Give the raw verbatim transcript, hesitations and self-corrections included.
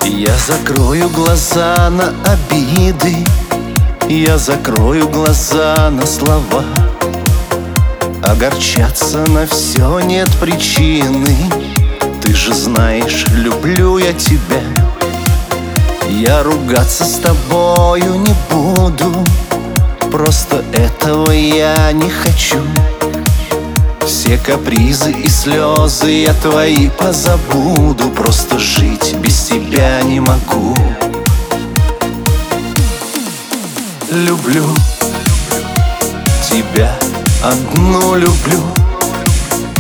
Я закрою глаза на обиды, я закрою глаза на слова. Огорчаться на все нет причины. Ты же знаешь, люблю я тебя. Я ругаться с тобою не буду, просто этого я не хочу. Все капризы и слезы я твои позабуду, просто жить без тебя не могу. Люблю тебя, одну люблю.